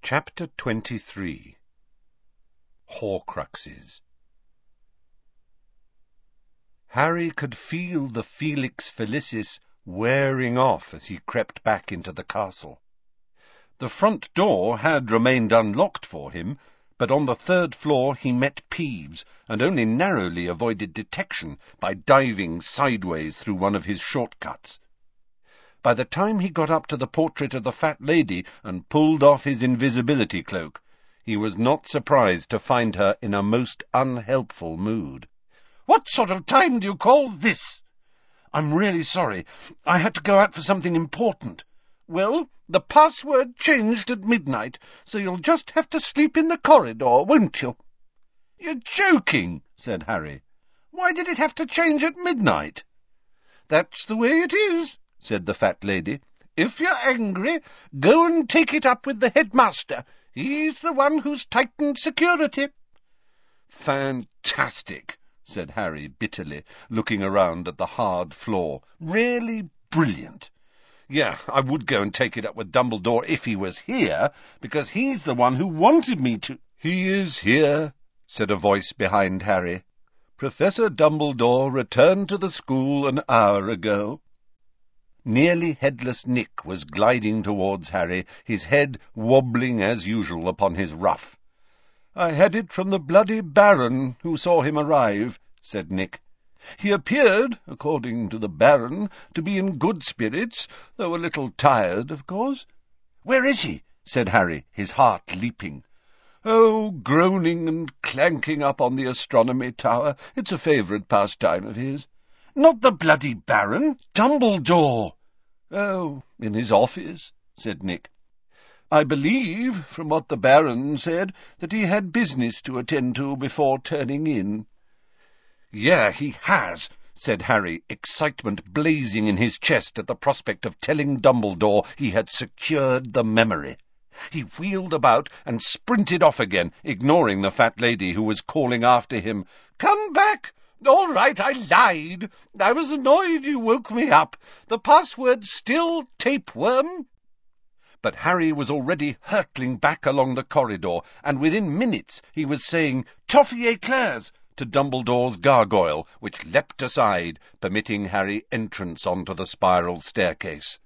Chapter 23 Horcruxes. Harry could feel the Felix Felicis wearing off as he crept back into the castle. The front door had remained unlocked for him, but on the third floor he met Peeves, and only narrowly avoided detection by diving sideways through one of his shortcuts. By the time he got up to the portrait of the fat lady and pulled off his invisibility cloak, he was not surprised to find her in a most unhelpful mood. "What sort of time do you call this?" "I'm really sorry. I had to go out for something important." "Well, the password changed at midnight, so you'll just have to sleep in the corridor, won't you?" "You're joking," said Harry. "Why did it have to change at midnight?" "That's the way it is," said the fat lady. "If you're angry, go and take it up with the headmaster. He's the one who's tightened security." "Fantastic," said Harry bitterly, looking around at the hard floor. "Really brilliant. Yeah, I would go and take it up with Dumbledore if he was here, because he's the one who wanted me to—" "He is here," said a voice behind Harry. "Professor Dumbledore returned to the school an hour ago." Nearly headless Nick was gliding towards Harry, his head wobbling as usual upon his ruff. "I had it from the bloody Baron, who saw him arrive," said Nick. "He appeared, according to the Baron, to be in good spirits, though a little tired, of course." "Where is he?" said Harry, his heart leaping. "Oh, groaning and clanking up on the astronomy tower. It's a favourite pastime of his." "Not the bloody Baron, Dumbledore." "Oh, in his office," said Nick. "I believe, from what the Baron said, that he had business to attend to before turning in." "Yeah, he has," said Harry, excitement blazing in his chest at the prospect of telling Dumbledore he had secured the memory. He wheeled about and sprinted off again, ignoring the fat lady who was calling after him, "Come back! All right, I lied. I was annoyed you woke me up. The password's still tapeworm." But Harry was already hurtling back along the corridor, and within minutes he was saying "Toffee éclairs" to Dumbledore's gargoyle, which leapt aside, permitting Harry entrance onto the spiral staircase.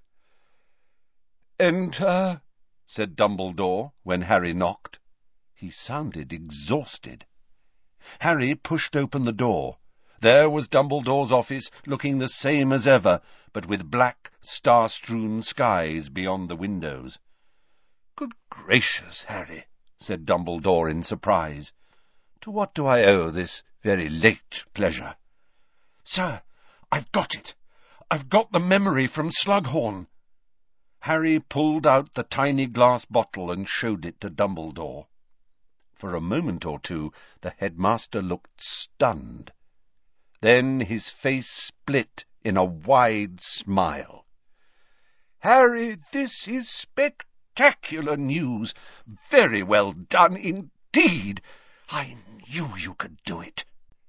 "Enter," said Dumbledore when Harry knocked. He sounded exhausted. Harry pushed open the door. There was Dumbledore's office, looking the same as ever, but with black, star-strewn skies beyond the windows. "Good gracious, Harry," said Dumbledore in surprise. "To what do I owe this very late pleasure?" "Sir, I've got it. I've got the memory from Slughorn." Harry pulled out the tiny glass bottle and showed it to Dumbledore. For a moment or two the headmaster looked stunned. Then his face split in a wide smile. "Harry, this is spectacular news. Very well done indeed. I knew you could do it."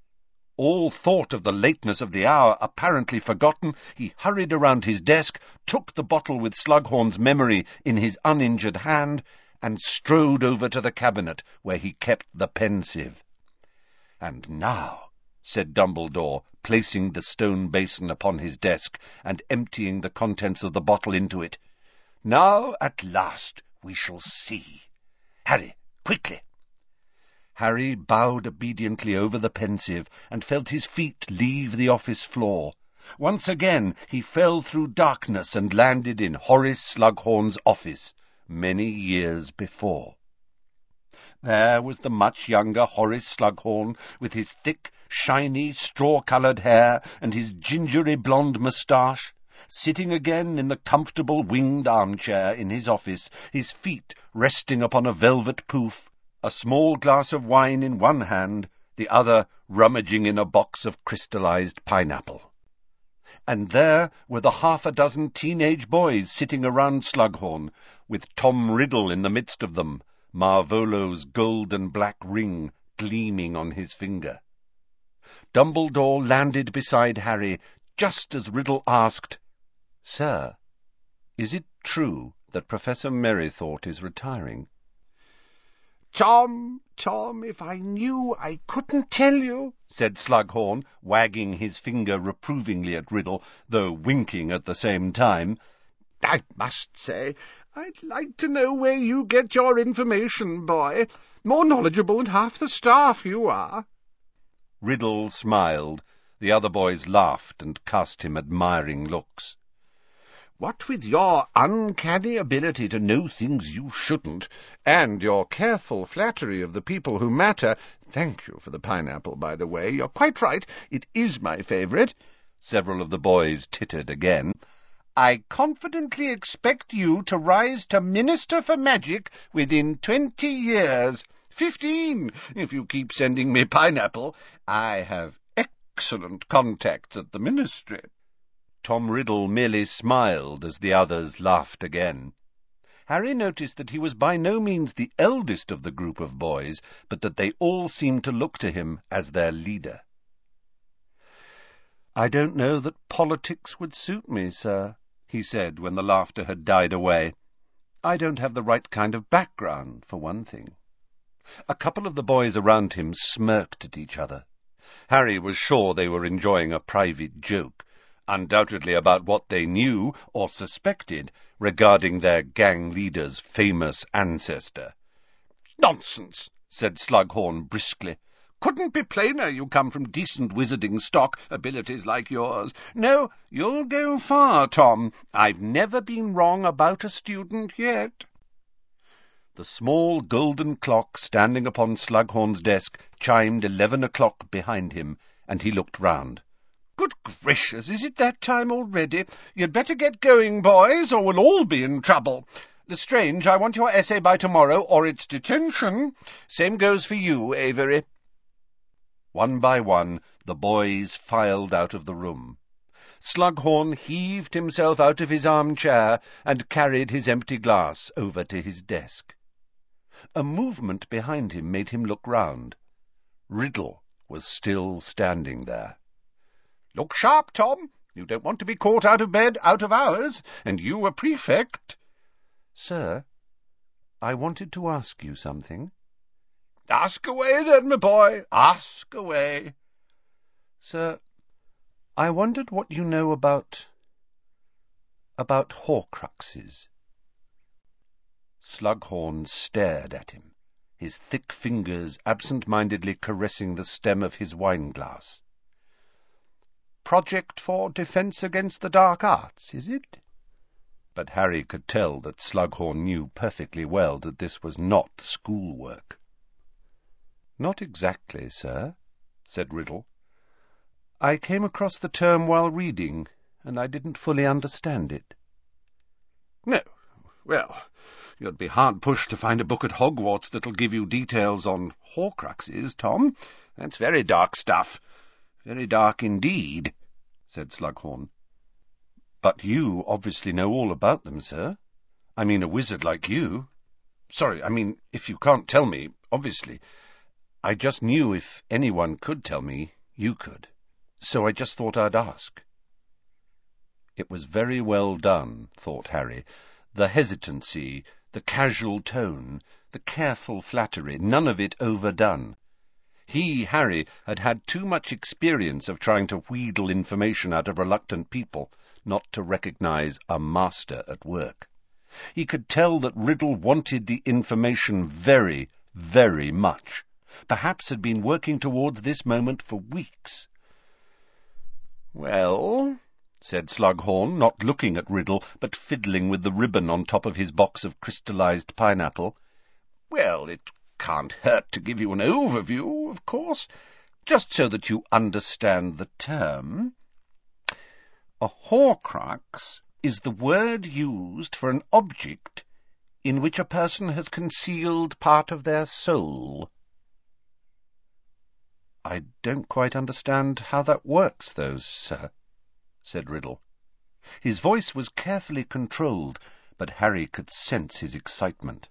All thought of the lateness of the hour apparently forgotten, he hurried around his desk, took the bottle with Slughorn's memory in his uninjured hand, and strode over to the cabinet where he kept the pensieve. "And now," said Dumbledore, placing the stone basin upon his desk and emptying the contents of the bottle into it, "now, at last, we shall see. Harry, quickly." Harry bowed obediently over the pensieve and felt his feet leave the office floor. Once again he fell through darkness and landed in Horace Slughorn's office, many years before. There was the much younger Horace Slughorn, with his thick, shiny, straw-coloured hair and his gingery blonde moustache, sitting again in the comfortable winged armchair in his office, his feet resting upon a velvet pouf, a small glass of wine in one hand, the other rummaging in a box of crystallized pineapple. And there were the 6 teenage boys sitting around Slughorn, with Tom Riddle in the midst of them, Marvolo's gold and black ring gleaming on his finger. Dumbledore landed beside Harry just as Riddle asked, "Sir, is it true that Professor Merrythought is retiring?" Tom, if I knew, I couldn't tell you," said Slughorn, wagging his finger reprovingly at Riddle, though winking at the same time. "I must say, I'd like to know where you get your information, boy. More knowledgeable than half the staff, you are." Riddle smiled. The other boys laughed and cast him admiring looks. "What with your uncanny ability to know things you shouldn't, and your careful flattery of the people who matter— thank you for the pineapple, by the way. You're quite right, it is my favourite." Several of the boys tittered again. "I confidently expect you to rise to Minister for Magic within 20 years. 15, if you keep sending me pineapple. I have excellent contacts at the Ministry." Tom Riddle merely smiled as the others laughed again. Harry noticed that he was by no means the eldest of the group of boys, but that they all seemed to look to him as their leader. "I don't know that politics would suit me, sir," he said when the laughter had died away. "I don't have the right kind of background, for one thing." A couple of the boys around him smirked at each other. Harry was sure they were enjoying a private joke, undoubtedly about what they knew or suspected regarding their gang leader's famous ancestor. "Nonsense," said Slughorn briskly. "Couldn't be plainer you come from decent wizarding stock, abilities like yours. No, you'll go far, Tom. I've never been wrong about a student yet." The small golden clock standing upon Slughorn's desk chimed 11 o'clock behind him, and he looked round. "Good gracious, is it that time already? You'd better get going, boys, or we'll all be in trouble. Lestrange, I want your essay by tomorrow, or it's detention. Same goes for you, Avery." One by one, the boys filed out of the room. Slughorn heaved himself out of his armchair and carried his empty glass over to his desk. A movement behind him made him look round. Riddle was still standing there. "Look sharp, Tom. You don't want to be caught out of bed out of hours, and you a prefect." "Sir, I wanted to ask you something." "Ask away, then, my boy. Ask away." "Sir, I wondered what you know about Horcruxes." Slughorn stared at him, his thick fingers absent-mindedly caressing the stem of his wine-glass. "Project for defence against the dark arts, is it?" But Harry could tell that Slughorn knew perfectly well that this was not schoolwork. "Not exactly, sir," said Riddle. "I came across the term while reading, and I didn't fully understand it." "No. Well, you'd be hard-pushed to find a book at Hogwarts that'll give you details on Horcruxes, Tom. That's very dark stuff. Very dark indeed," said Slughorn. "But you obviously know all about them, sir. I mean, a wizard like you." "Sorry, if you can't tell me, obviously. I just knew if anyone could tell me, you could. So I just thought I'd ask." It was very well done, thought Harry. The hesitancy, the casual tone, the careful flattery, none of it overdone. He, Harry, had had too much experience of trying to wheedle information out of reluctant people not to recognize a master at work. He could tell that Riddle wanted the information very, very much. Perhaps had been working towards this moment for weeks. "Well," said Slughorn, not looking at Riddle, but fiddling with the ribbon on top of his box of crystallized pineapple. "Well, it can't hurt to give you an overview, of course, just so that you understand the term. A Horcrux is the word used for an object in which a person has concealed part of their soul." "I don't quite understand how that works, though, sir," said Riddle. His voice was carefully controlled, but Harry could sense his excitement.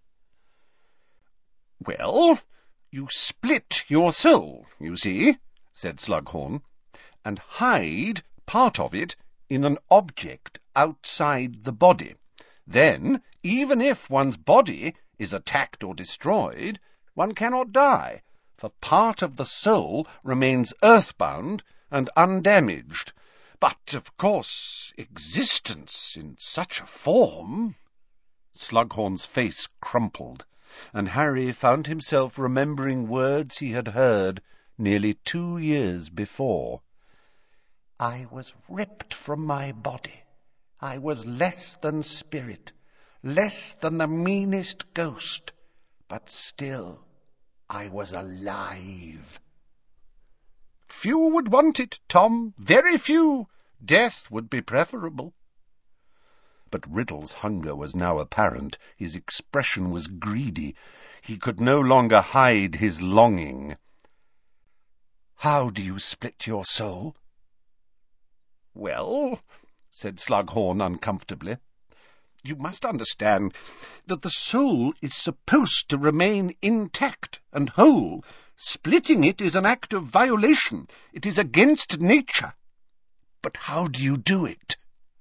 "Well, you split your soul, you see," said Slughorn, "and hide part of it in an object outside the body. Then, even if one's body is attacked or destroyed, One cannot die, for part of the soul remains earthbound and undamaged. But, of course, existence in such a form—" Slughorn's face crumpled, and Harry found himself remembering words he had heard nearly 2 years before. "I was ripped from my body. I was less than spirit, less than the meanest ghost, but still I was alive." "Few would want it, Tom, very few. Death would be preferable." But Riddle's hunger was now apparent. His expression was greedy. He could no longer hide his longing. "How do you split your soul?" "Well," said Slughorn uncomfortably, "you must understand that the soul is supposed to remain intact and whole. Splitting it is an act of violation. It is against nature." "But how do you do it?"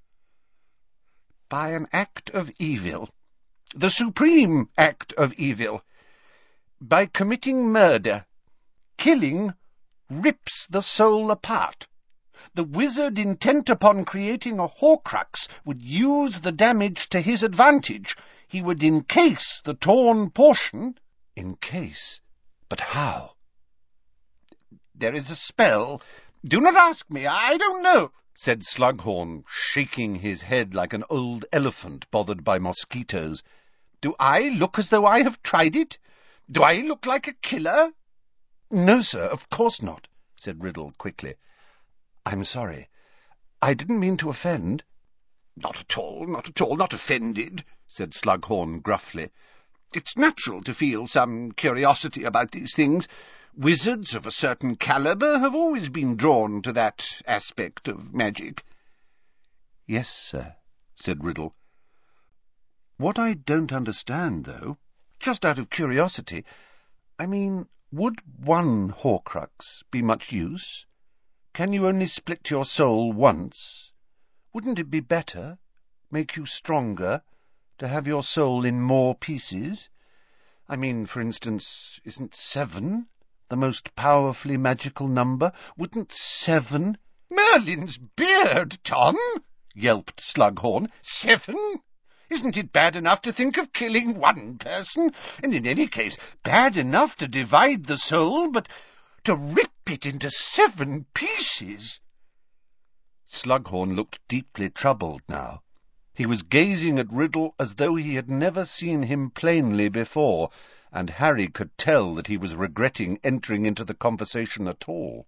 "By an act of evil, the supreme act of evil. By committing murder. Killing rips the soul apart. The wizard intent upon creating a Horcrux would use the damage to his advantage. He would encase the torn portion." "Encase? But how?" "There is a spell. Do not ask me. I don't know," said Slughorn, shaking his head like an old elephant bothered by mosquitoes. "Do I look as though I have tried it? Do I look like a killer?" "No, sir, of course not," said Riddle quickly. "I'm sorry. I didn't mean to offend." "Not at all, not offended," said Slughorn gruffly. "It's natural to feel some curiosity about these things. Wizards of a certain calibre have always been drawn to that aspect of magic." "Yes, sir," said Riddle. "What I don't understand, though, just out of curiosity, I mean, would one Horcrux be much use? Can you only split your soul once? Wouldn't it be better, make you stronger, to have your soul in more pieces? I mean, for instance, isn't 7 the most powerfully magical number? Wouldn't 7— "Merlin's beard, Tom!" yelped Slughorn. 7? Isn't it bad enough to think of killing one person, and in any case bad enough to divide the soul, but to rip it into 7 pieces?" Slughorn looked deeply troubled now. He was gazing at Riddle as though he had never seen him plainly before, and Harry could tell that he was regretting entering into the conversation at all.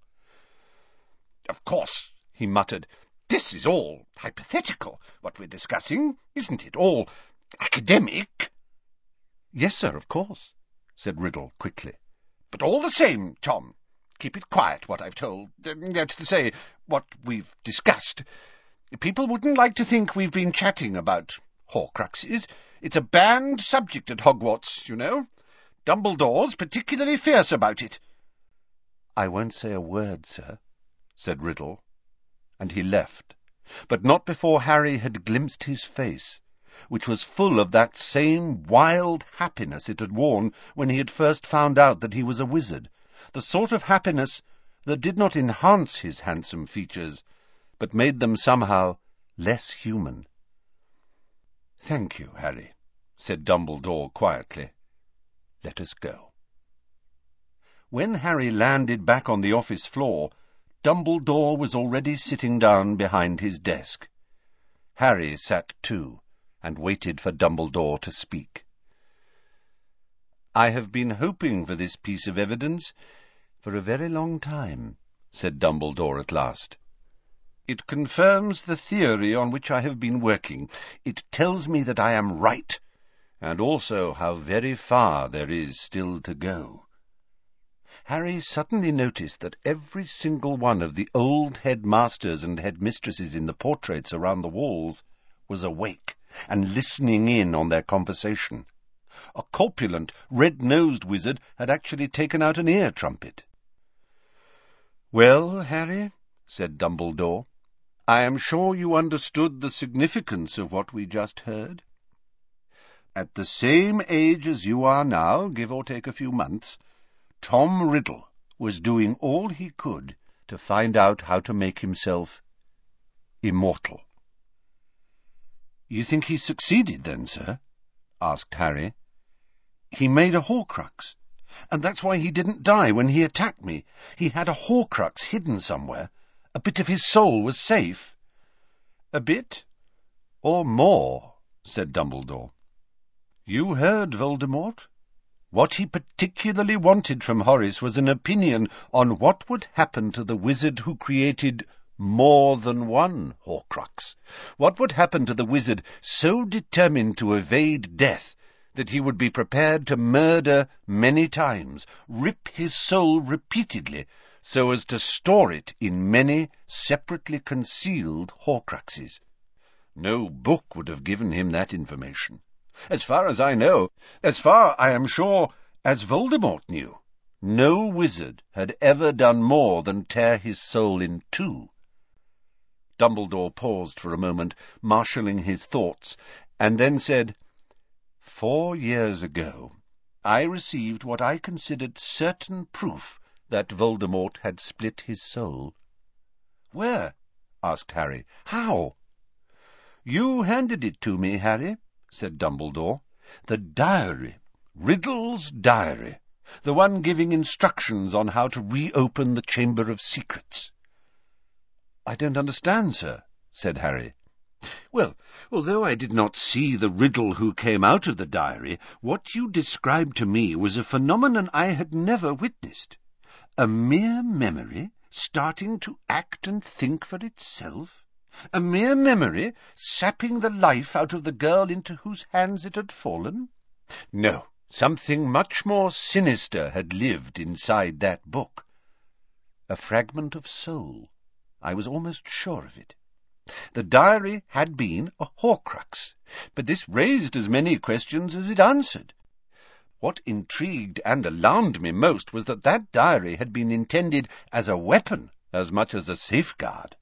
"Of course," he muttered, "this is all hypothetical, what we're discussing, isn't it? All academic." "Yes, sir, of course," said Riddle quickly. "But all the same, Tom, keep it quiet, what I've told. That's to say, what we've discussed. People wouldn't like to think we've been chatting about Horcruxes. It's a banned subject at Hogwarts, you know. Dumbledore's particularly fierce about it." "I won't say a word, sir," said Riddle, and he left, but not before Harry had glimpsed his face, which was full of that same wild happiness it had worn when he had first found out that he was a wizard, the sort of happiness that did not enhance his handsome features, but made them somehow less human. "Thank you, Harry," said Dumbledore quietly. "Let us go." When Harry landed back on the office floor, Dumbledore was already sitting down behind his desk. Harry sat too, and waited for Dumbledore to speak. "I have been hoping for this piece of evidence for a very long time," said Dumbledore at last. "It confirms the theory on which I have been working. It tells me that I am right, and also how very far there is still to go." Harry suddenly noticed that every single one of the old headmasters and headmistresses in the portraits around the walls was awake and listening in on their conversation. A corpulent, red-nosed wizard had actually taken out an ear-trumpet. "Well, Harry," said Dumbledore, "I am sure you understood the significance of what we just heard." At the same age as you are now, give or take a few months, Tom Riddle was doing all he could to find out how to make himself immortal." "You think he succeeded then, sir?" asked Harry. "He made a Horcrux, and that's why he didn't die when he attacked me. He had a Horcrux hidden somewhere. A bit of his soul was safe." "A bit, or more," said Dumbledore. "You heard Voldemort. What he particularly wanted from Horace was an opinion on what would happen to the wizard who created more than one Horcrux. What would happen to the wizard so determined to evade death that he would be prepared to murder many times, rip his soul repeatedly, so as to store it in many separately concealed Horcruxes. No book would have given him that information. As far as I know, as far, I am sure, as Voldemort knew, no wizard had ever done more than tear his soul in two." Dumbledore paused for a moment, marshalling his thoughts, and then said, "4 years ago, I received what I considered certain proof that Voldemort had split his soul." "Where?" asked Harry. "How?" "You handed it to me, Harry," said Dumbledore. "The diary, Riddle's diary, the one giving instructions on how to reopen the Chamber of Secrets." "I don't understand, sir," said Harry. "Well, although I did not see the Riddle who came out of the diary, what you described to me was a phenomenon I had never witnessed. A mere memory starting to act and think for itself. A mere memory sapping the life out of the girl into whose hands it had fallen. No, something much more sinister had lived inside that book. A fragment of soul. I was almost sure of it. The diary had been a Horcrux, but this raised as many questions as it answered. What intrigued and alarmed me most was that that diary had been intended as a weapon as much as a safeguard."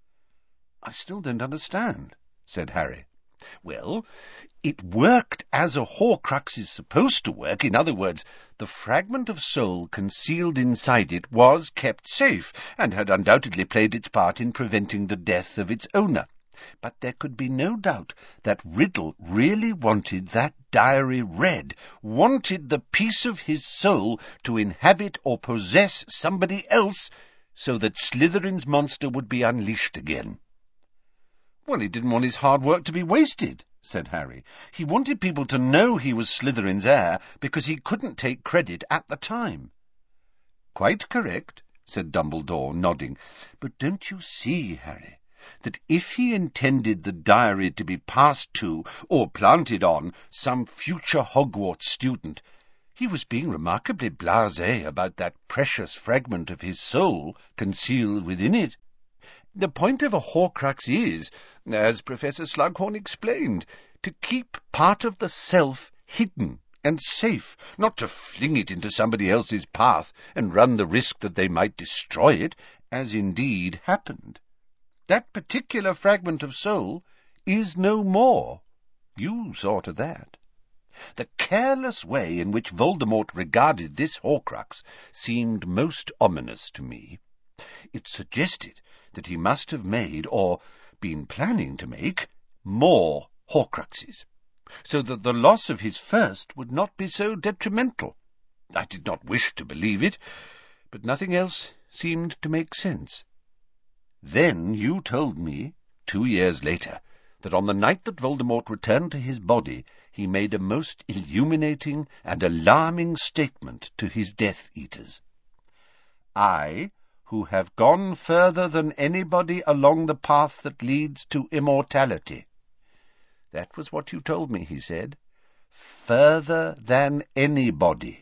"I still don't understand," said Harry. "Well, it worked as a Horcrux is supposed to work. In other words, the fragment of soul concealed inside it was kept safe, and had undoubtedly played its part in preventing the death of its owner. But there could be no doubt that Riddle really wanted that diary read, wanted the piece of his soul to inhabit or possess somebody else, so that Slytherin's monster would be unleashed again." "Well, he didn't want his hard work to be wasted," said Harry. "He wanted people to know he was Slytherin's heir because he couldn't take credit at the time." "Quite correct," said Dumbledore, nodding. "But don't you see, Harry, that if he intended the diary to be passed to, or planted on, some future Hogwarts student, he was being remarkably blasé about that precious fragment of his soul concealed within it. The point of a Horcrux is, as Professor Slughorn explained, to keep part of the self hidden and safe, not to fling it into somebody else's path and run the risk that they might destroy it, as indeed happened. That particular fragment of soul is no more. You saw to that. The careless way in which Voldemort regarded this Horcrux seemed most ominous to me. It suggested that he must have made, or been planning to make, more Horcruxes, so that the loss of his first would not be so detrimental. I did not wish to believe it, but nothing else seemed to make sense. Then you told me, 2 years later, that on the night that Voldemort returned to his body, he made a most illuminating and alarming statement to his Death Eaters. I, who have gone further than anybody along the path that leads to immortality. That was what you told me, he said. Further than anybody.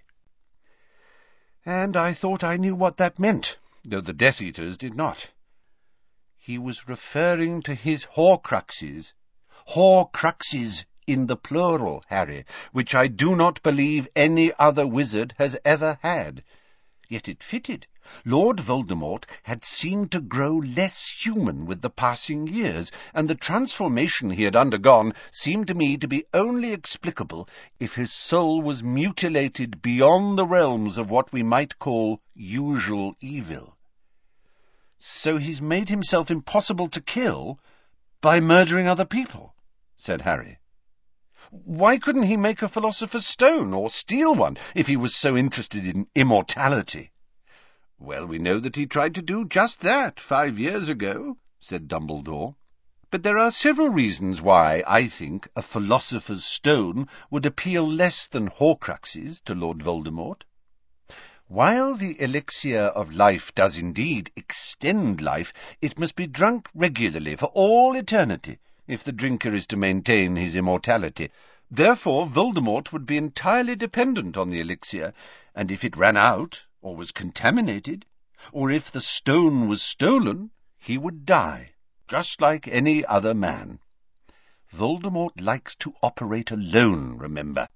And I thought I knew what that meant, though the Death Eaters did not. He was referring to his Horcruxes. Horcruxes in the plural, Harry, which I do not believe any other wizard has ever had. Yet it fitted. Lord Voldemort had seemed to grow less human with the passing years, and the transformation he had undergone seemed to me to be only explicable if his soul was mutilated beyond the realms of what we might call usual evil. "So he's made himself impossible to kill by murdering other people," said Harry. "Why couldn't he make a Philosopher's Stone, or steal one, if he was so interested in immortality?" "Well, we know that he tried to do just that 5 years ago," said Dumbledore. "But there are several reasons why I think a Philosopher's Stone would appeal less than Horcruxes to Lord Voldemort. While the elixir of life does indeed extend life, it must be drunk regularly for all eternity, if the drinker is to maintain his immortality. Therefore Voldemort would be entirely dependent on the elixir, and if it ran out, or was contaminated, or if the stone was stolen, he would die, just like any other man. Voldemort likes to operate alone, remember.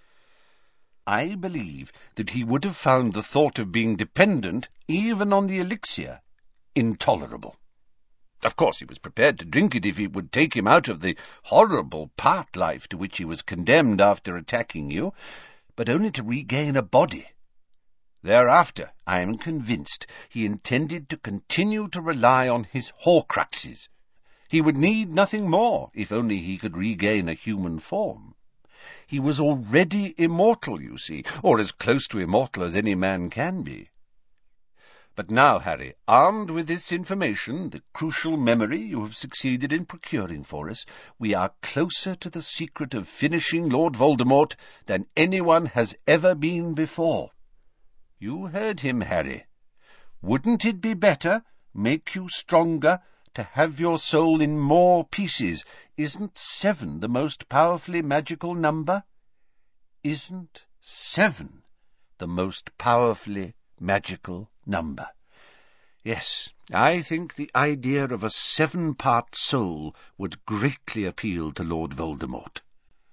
I believe that he would have found the thought of being dependent, even on the elixir, intolerable. Of course he was prepared to drink it if it would take him out of the horrible part life to which he was condemned after attacking you, but only to regain a body. Thereafter, I am convinced, he intended to continue to rely on his Horcruxes. He would need nothing more, if only he could regain a human form. He was already immortal, you see, or as close to immortal as any man can be. But now, Harry, armed with this information, the crucial memory you have succeeded in procuring for us, we are closer to the secret of finishing Lord Voldemort than anyone has ever been before. You heard him, Harry. Wouldn't it be better, make you stronger, to have your soul in more pieces? Isn't 7 the most powerfully magical number? Isn't 7 the most powerfully magical number? Yes, I think the idea of a 7-part soul would greatly appeal to Lord Voldemort.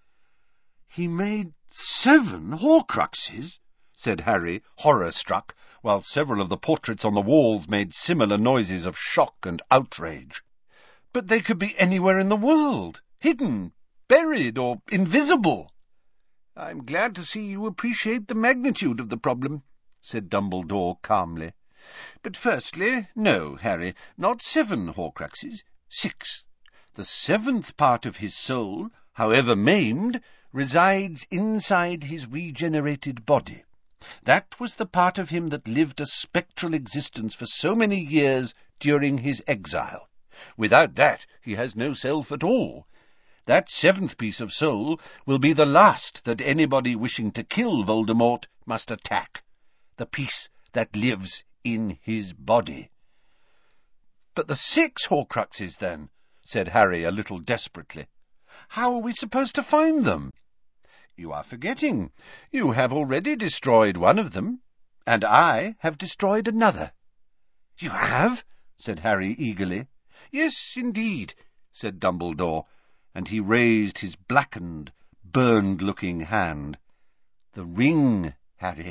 "He made 7 Horcruxes?" said Harry, horror-struck, while several of the portraits on the walls made similar noises of shock and outrage. "But they could be anywhere in the world, hidden, buried, or invisible." "I'm glad to see you appreciate the magnitude of the problem," said Dumbledore calmly. "But firstly, no, Harry, not 7 Horcruxes, 6. The 7th part of his soul, however maimed, resides inside his regenerated body. That was the part of him that lived a spectral existence for so many years during his exile. Without that, he has no self at all. That 7th piece of soul will be the last that anybody wishing to kill Voldemort must attack, the piece that lives in his body." "But the 6 Horcruxes, then?" said Harry a little desperately. "How are we supposed to find them?" "You are forgetting. You have already destroyed one of them, and I have destroyed another." "You have?" said Harry eagerly. "Yes, indeed," said Dumbledore, and he raised his blackened, burned-looking hand. "The ring, Harry,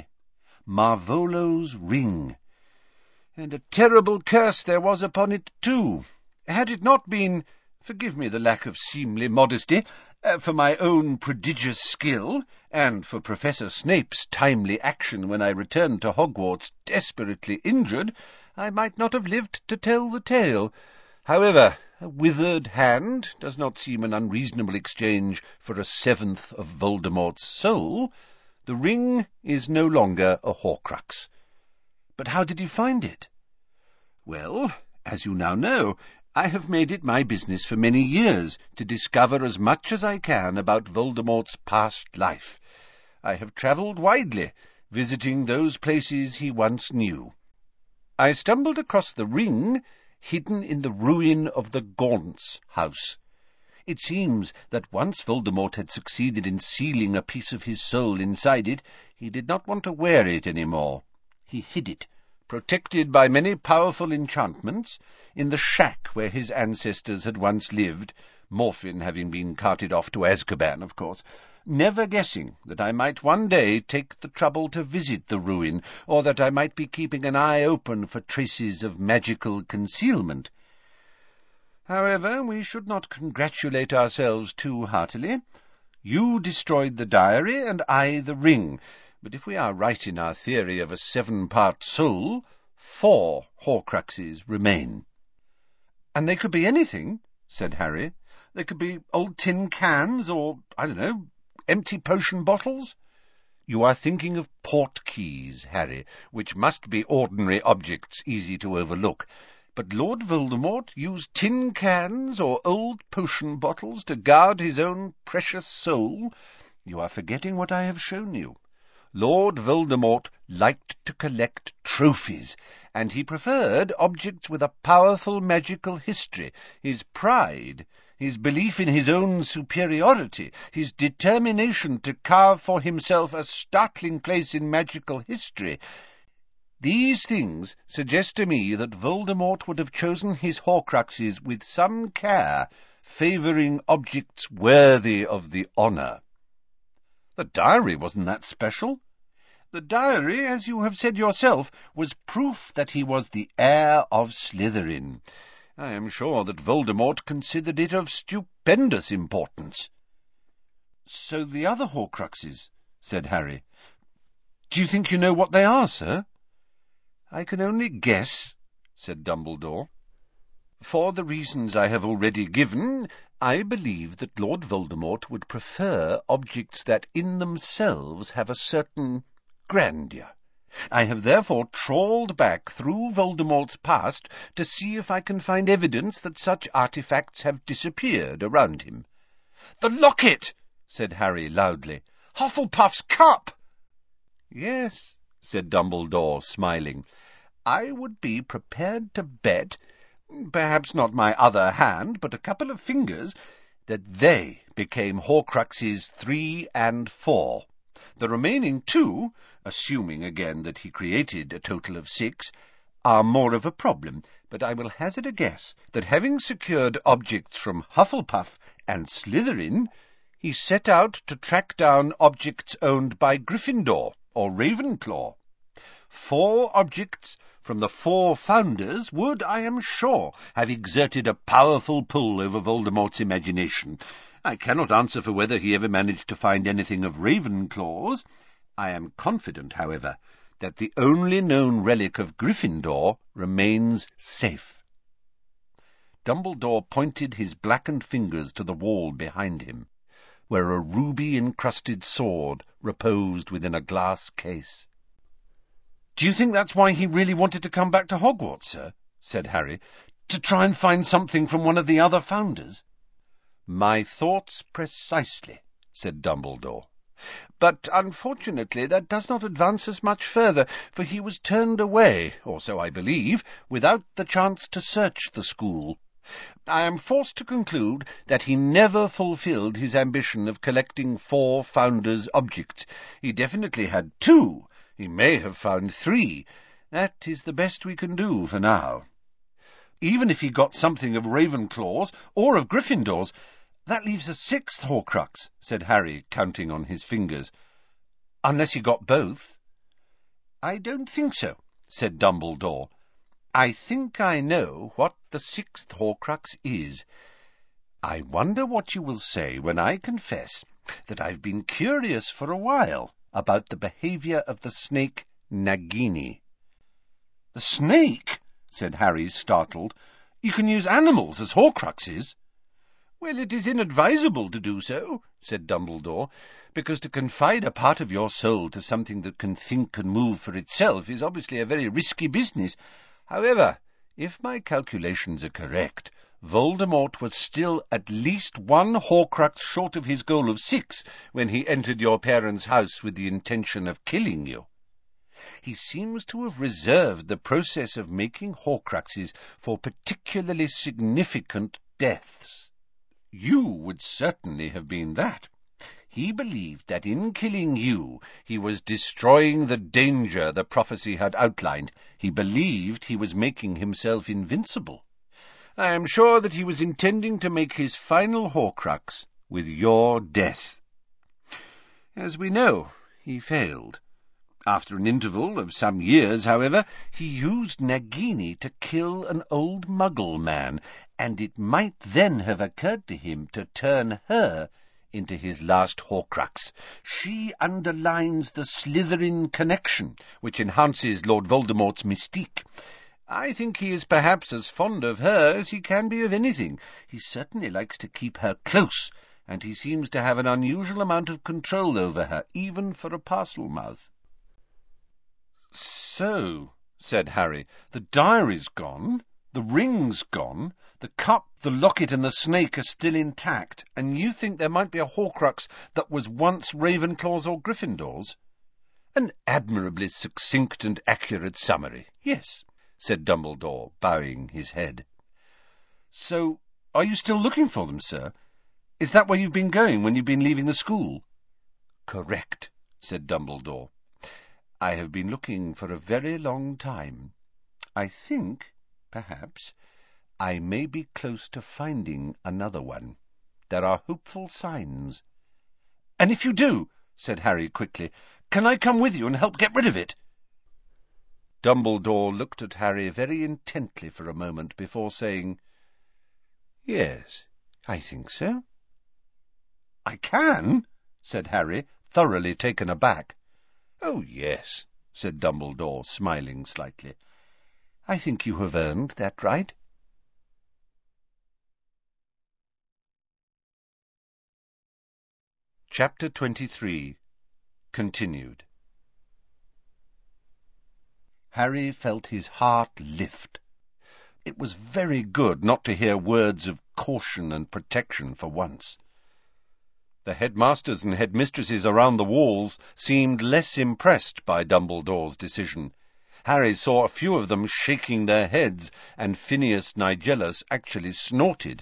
Marvolo's ring. And a terrible curse there was upon it, too. Had it not been, forgive me the lack of seemly modesty, for my own prodigious skill, and for Professor Snape's timely action when I returned to Hogwarts desperately injured, I might not have lived to tell the tale. However, a withered hand does not seem an unreasonable exchange for a 7th of Voldemort's soul. The ring is no longer a Horcrux." "But how did you find it?" "Well, as you now know, I have made it my business for many years to discover as much as I can about Voldemort's past life. I have travelled widely, visiting those places he once knew. I stumbled across the ring hidden in the ruin of the Gaunts house. It seems that once Voldemort had succeeded in sealing a piece of his soul inside it, he did not want to wear it any more. He hid it, protected by many powerful enchantments, in the shack where his ancestors had once lived, Morphin having been carted off to Azkaban, of course. never guessing that I might one day take the trouble to visit the ruin, or that I might be keeping an eye open for traces of magical concealment. However, we should not congratulate ourselves too heartily. You destroyed the diary, and I the ring, but if we are right in our theory of a 7-part soul, 4 Horcruxes remain. And they could be anything, said Harry. They could be old tin cans, or, I don't know, empty potion bottles. You are thinking of portkeys, Harry, which must be ordinary objects easy to overlook. But Lord Voldemort used tin cans or old potion bottles to guard his own precious soul. You are forgetting what I have shown you. Lord Voldemort liked to collect trophies, and he preferred objects with a powerful magical history. His pride, his belief in his own superiority, his determination to carve for himself a startling place in magical history, these things suggest to me that Voldemort would have chosen his Horcruxes with some care, favouring objects worthy of the honour. The diary wasn't that special. The diary, as you have said yourself, was proof that he was the heir of Slytherin. I am sure that Voldemort considered it of stupendous importance. So the other Horcruxes, said Harry. Do you think you know what they are, sir? I can only guess, said Dumbledore. For the reasons I have already given, I believe that Lord Voldemort would prefer objects that in themselves have a certain grandeur. I have therefore trawled back through Voldemort's past to see if I can find evidence that such artifacts have disappeared around him. "The locket!" said Harry loudly. "Hufflepuff's cup!" "Yes," said Dumbledore, smiling. "I would be prepared to bet, perhaps not my other hand, but a couple of fingers, that they became Horcruxes 3 and 4. The remaining 2, assuming again that he created a total of 6, are more of a problem, but I will hazard a guess that having secured objects from Hufflepuff and Slytherin, he set out to track down objects owned by Gryffindor or Ravenclaw. 4 objects from the 4 founders would, I am sure, have exerted a powerful pull over Voldemort's imagination. I cannot answer for whether he ever managed to find anything of Ravenclaw's. I am confident, however, that the only known relic of Gryffindor remains safe. Dumbledore pointed his blackened fingers to the wall behind him, where a ruby-encrusted sword reposed within a glass case. "Do you think that's why he really wanted to come back to Hogwarts, sir?" said Harry. "To try and find something from one of the other founders?" "My thoughts precisely," said Dumbledore. "But unfortunately that does not advance us much further, for he was turned away, or so I believe, without the chance to search the school. I am forced to conclude that he never fulfilled his ambition of collecting 4 founders' objects. He definitely had 2. He may have found 3. That is the best we can do for now. Even if he got something of Ravenclaw's or of Gryffindor's, that leaves a 6th Horcrux," said Harry, counting on his fingers. "Unless he got both." "I don't think so," said Dumbledore. "I think I know what the 6th Horcrux is. I wonder what you will say when I confess that I've been curious for a while about the behaviour of the snake Nagini." "The snake?" said Harry, startled. "You can use animals as Horcruxes." "Well, it is inadvisable to do so," said Dumbledore, "because to confide a part of your soul to something that can think and move for itself is obviously a very risky business. However, if my calculations are correct, Voldemort was still at least 1 Horcrux short of his goal of 6 when he entered your parents' house with the intention of killing you. He seems to have reserved the process of making Horcruxes for particularly significant deaths. You would certainly have been that. He believed that in killing you, he was destroying the danger the prophecy had outlined. He believed he was making himself invincible. I am sure that he was intending to make his final Horcrux with your death. As we know, he failed. After an interval of some years, however, he used Nagini to kill an old Muggle man, and it might then have occurred to him to turn her into his last Horcrux. She underlines the Slytherin connection, which enhances Lord Voldemort's mystique. I think he is perhaps as fond of her as he can be of anything. He certainly likes to keep her close, and he seems to have an unusual amount of control over her, even for a Parselmouth. "So," said Harry, "the diary's gone, the ring's gone, the cup, the locket, and the snake are still intact, and you think there might be a Horcrux that was once Ravenclaw's or Gryffindor's?" "An admirably succinct and accurate summary, yes," said Dumbledore, bowing his head. "So, are you still looking for them, sir? Is that where you've been going when you've been leaving the school?" "Correct," said Dumbledore. "I have been looking for a very long time. I think, perhaps, I may be close to finding another one. There are hopeful signs." "And if you do," said Harry quickly, "can I come with you and help get rid of it?" Dumbledore looked at Harry very intently for a moment before saying, "Yes, I think so." "I can?" said Harry, thoroughly taken aback. "Oh, yes," said Dumbledore, smiling slightly. "I think you have earned that right." Chapter 23 Continued. Harry felt his heart lift. It was very good not to hear words of caution and protection for once. The headmasters and headmistresses around the walls seemed less impressed by Dumbledore's decision. Harry saw a few of them shaking their heads, and Phineas Nigellus actually snorted.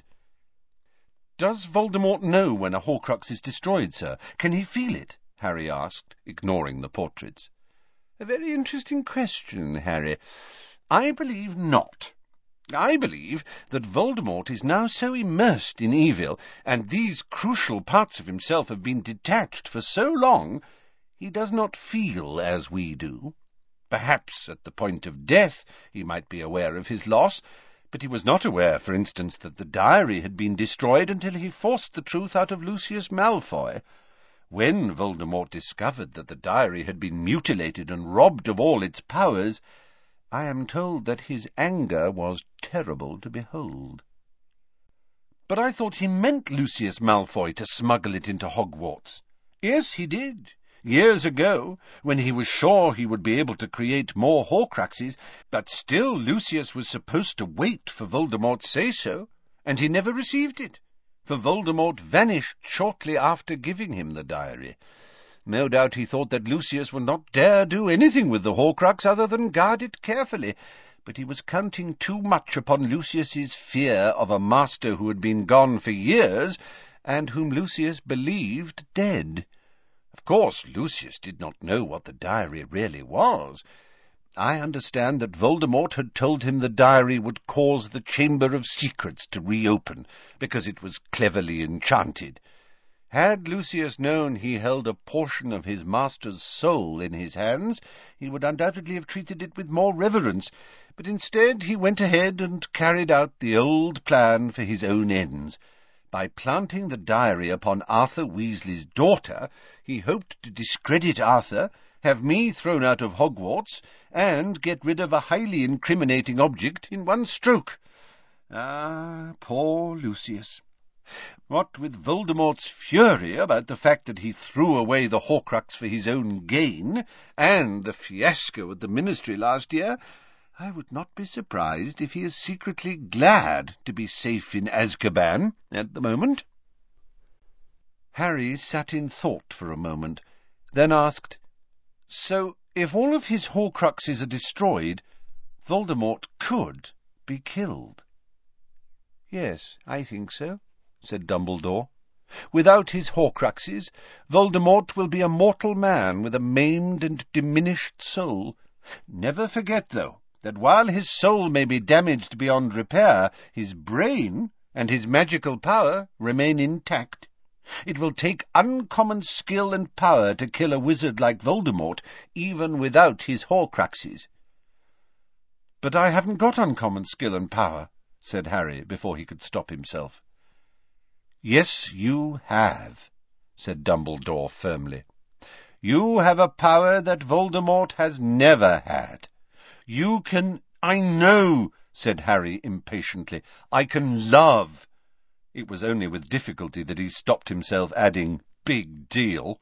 "Does Voldemort know when a Horcrux is destroyed, sir? Can he feel it?" Harry asked, ignoring the portraits. "A very interesting question, Harry. I believe not. I believe that Voldemort is now so immersed in evil, and these crucial parts of himself have been detached for so long, he does not feel as we do. Perhaps at the point of death he might be aware of his loss, but he was not aware, for instance, that the diary had been destroyed until he forced the truth out of Lucius Malfoy. When Voldemort discovered that the diary had been mutilated and robbed of all its powers, I am told that his anger was terrible to behold." "But I thought he meant Lucius Malfoy to smuggle it into Hogwarts." "Yes, he did, years ago, when he was sure he would be able to create more Horcruxes, but still Lucius was supposed to wait for Voldemort's say-so, and he never received it, for Voldemort vanished shortly after giving him the diary. No doubt he thought that Lucius would not dare do anything with the Horcrux other than guard it carefully, but he was counting too much upon Lucius's fear of a master who had been gone for years, and whom Lucius believed dead. Of course, Lucius did not know what the diary really was. I understand that Voldemort had told him the diary would cause the Chamber of Secrets to reopen, because it was cleverly enchanted. Had Lucius known he held a portion of his master's soul in his hands, he would undoubtedly have treated it with more reverence, but instead he went ahead and carried out the old plan for his own ends. By planting the diary upon Arthur Weasley's daughter, he hoped to discredit Arthur, have me thrown out of Hogwarts, and get rid of a highly incriminating object in one stroke. Ah, poor Lucius! What with Voldemort's fury about the fact that he threw away the Horcrux for his own gain, and the fiasco at the Ministry last year, I would not be surprised if he is secretly glad to be safe in Azkaban at the moment." Harry sat in thought for a moment, then asked, "So, if all of his Horcruxes are destroyed, Voldemort could be killed?" "Yes, I think so," said Dumbledore. "Without his Horcruxes, Voldemort will be a mortal man with a maimed and diminished soul. Never forget, though, that while his soul may be damaged beyond repair, his brain and his magical power remain intact. It will take uncommon skill and power to kill a wizard like Voldemort, even without his Horcruxes." "But I haven't got uncommon skill and power," said Harry, before he could stop himself. "Yes, you have," said Dumbledore firmly. "You have a power that Voldemort has never had. You can—" "I know," said Harry impatiently. "I can love." It was only with difficulty that he stopped himself, adding, "Big deal."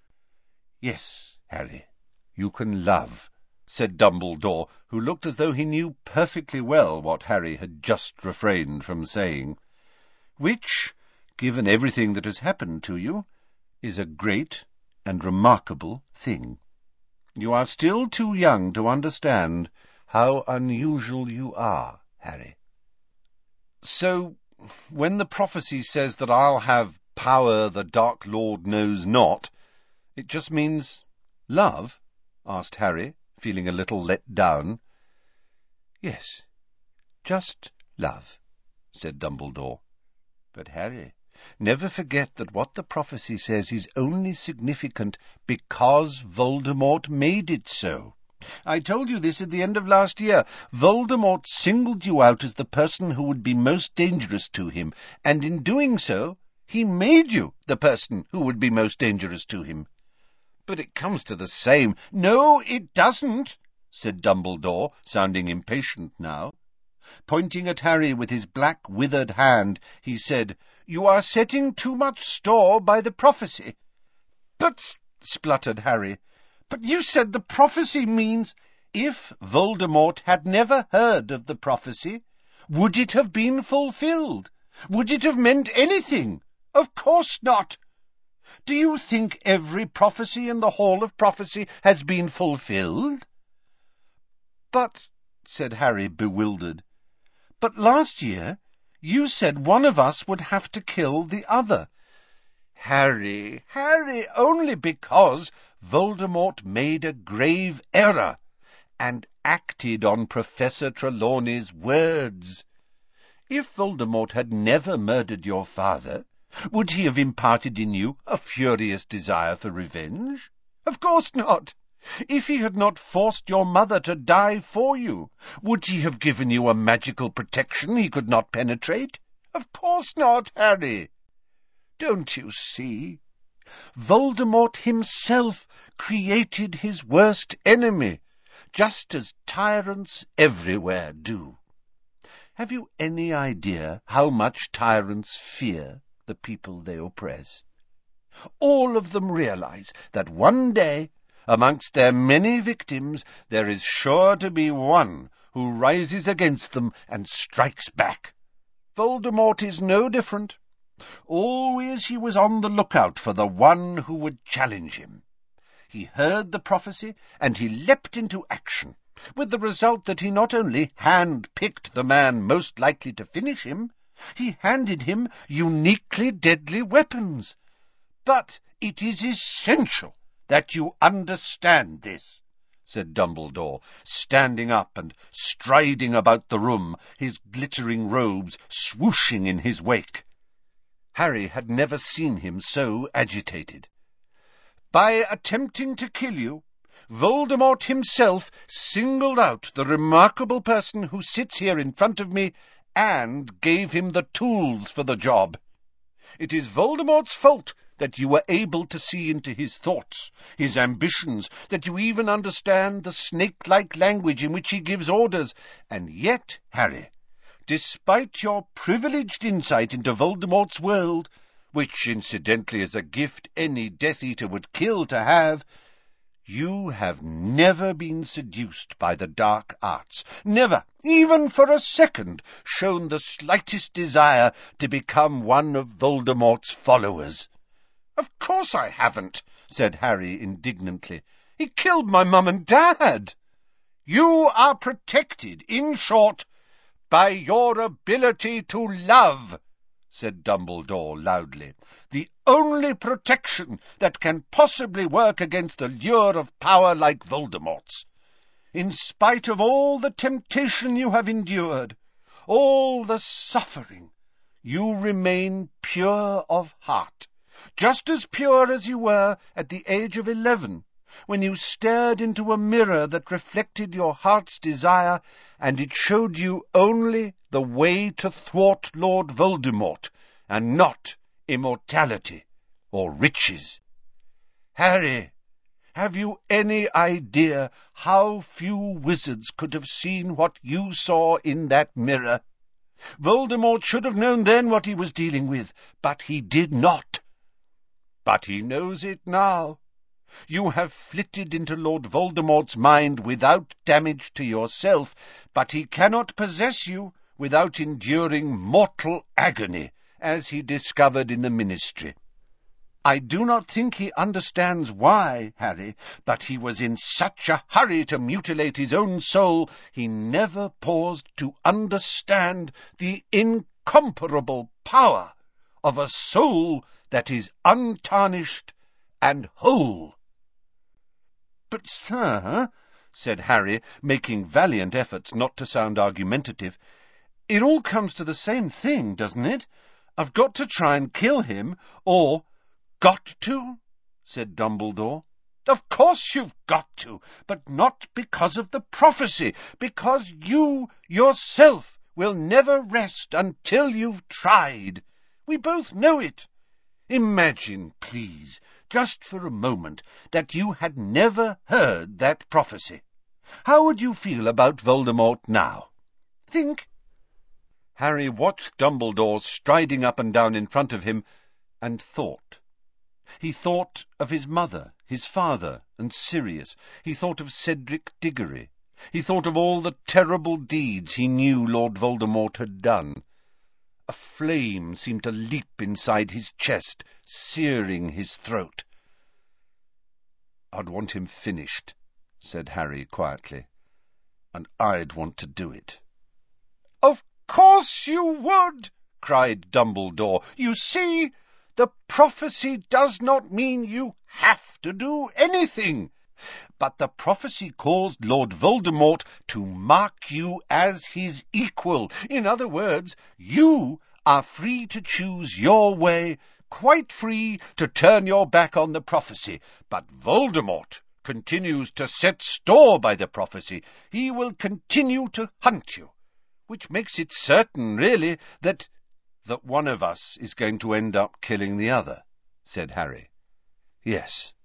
"Yes, Harry, you can love," said Dumbledore, who looked as though he knew perfectly well what Harry had just refrained from saying. "Which, given everything that has happened to you, is a great and remarkable thing. You are still too young to understand how unusual you are, Harry." "So, when the prophecy says that I'll have power the Dark Lord knows not, it just means love?" asked Harry, feeling a little let down. "Yes, just love," said Dumbledore. "But, Harry, never forget that what the prophecy says is only significant because Voldemort made it so. I told you this at the end of last year. Voldemort singled you out as the person who would be most dangerous to him, and in doing so, he made you the person who would be most dangerous to him." "But it comes to the same." "No, it doesn't," said Dumbledore, sounding impatient now. Pointing at Harry with his black, withered hand, he said, "You are setting too much store by the prophecy." "But," spluttered Harry, "but you said the prophecy means—" "If Voldemort had never heard of the prophecy, would it have been fulfilled? Would it have meant anything? Of course not. Do you think every prophecy in the Hall of Prophecy has been fulfilled?" "But," said Harry, bewildered, "but last year you said one of us would have to kill the other." Harry, only because Voldemort made a grave error and acted on Professor Trelawney's words. If Voldemort had never murdered your father, would he have imparted in you a furious desire for revenge? Of course not. If he had not forced your mother to die for you, would he have given you a magical protection he could not penetrate? Of course not, Harry. Don't you see? Voldemort himself created his worst enemy, just as tyrants everywhere do. Have you any idea how much tyrants fear the people they oppress? All of them realize that one day, amongst their many victims, there is sure to be one who rises against them and strikes back. Voldemort is no different. Always he was on the lookout for the one who would challenge him. He heard the prophecy, and he leapt into action, with the result that he not only hand-picked the man most likely to finish him, he handed him uniquely deadly weapons. But it is essential that you understand this, said Dumbledore, standing up and striding about the room, his glittering robes swooshing in his wake. Harry had never seen him so agitated. By attempting to kill you, Voldemort himself singled out the remarkable person who sits here in front of me and gave him the tools for the job. It is Voldemort's fault that you were able to see into his thoughts, his ambitions, that you even understand the snake-like language in which he gives orders. And yet, Harry, despite your privileged insight into Voldemort's world, which incidentally is a gift any Death Eater would kill to have, you have never been seduced by the dark arts, never, even for a second, shown the slightest desire to become one of Voldemort's followers. Of course I haven't, said Harry indignantly. He killed my mum and dad. You are protected, in short, by your ability to love, said Dumbledore loudly. The only protection that can possibly work against a lure of power like Voldemort's. In spite of all the temptation you have endured, all the suffering, you remain pure of heart, just as pure as you were at the age of 11, when you stared into a mirror that reflected your heart's desire, and it showed you only the way to thwart Lord Voldemort, and not immortality or riches. Harry, have you any idea how few wizards could have seen what you saw in that mirror? Voldemort should have known then what he was dealing with, but he did not. But he knows it now. You have flitted into Lord Voldemort's mind without damage to yourself, but he cannot possess you without enduring mortal agony, as he discovered in the Ministry. I do not think he understands why, Harry, but he was in such a hurry to mutilate his own soul, he never paused to understand the incomparable power of a soul that is untarnished and whole. "But, sir," said Harry, making valiant efforts not to sound argumentative, "it all comes to the same thing, doesn't it? I've got to try and kill him, or—" "Got to?" said Dumbledore. "Of course you've got to, but not because of the prophecy, because you yourself will never rest until you've tried. We both know it. Imagine, please, just for a moment, that you had never heard that prophecy. How would you feel about Voldemort now? Think." Harry watched Dumbledore striding up and down in front of him, and thought. He thought of his mother, his father, and Sirius. He thought of Cedric Diggory. He thought of all the terrible deeds he knew Lord Voldemort had done. A flame seemed to leap inside his chest, searing his throat. "I'd want him finished," said Harry quietly, "and I'd want to do it." "Of course you would!" cried Dumbledore. "You see, the prophecy does not mean you have to do anything, but the prophecy caused Lord Voldemort to mark you as his equal. In other words, you are free to choose your way, quite free to turn your back on the prophecy, but Voldemort continues to set store by the prophecy. He will continue to hunt you, which makes it certain, really, that one of us is going to end up killing the other," said Harry. "Yes."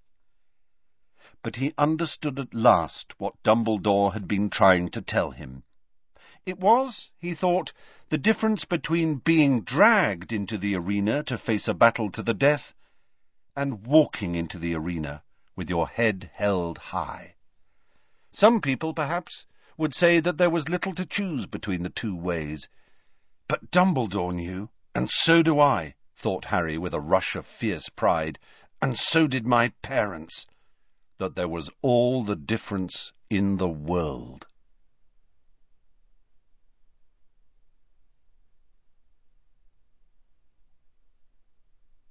But he understood at last what Dumbledore had been trying to tell him. It was, he thought, the difference between being dragged into the arena to face a battle to the death and walking into the arena with your head held high. Some people, perhaps, would say that there was little to choose between the two ways. But Dumbledore knew, and so do I, thought Harry with a rush of fierce pride, and so did my parents, that there was all the difference in the world.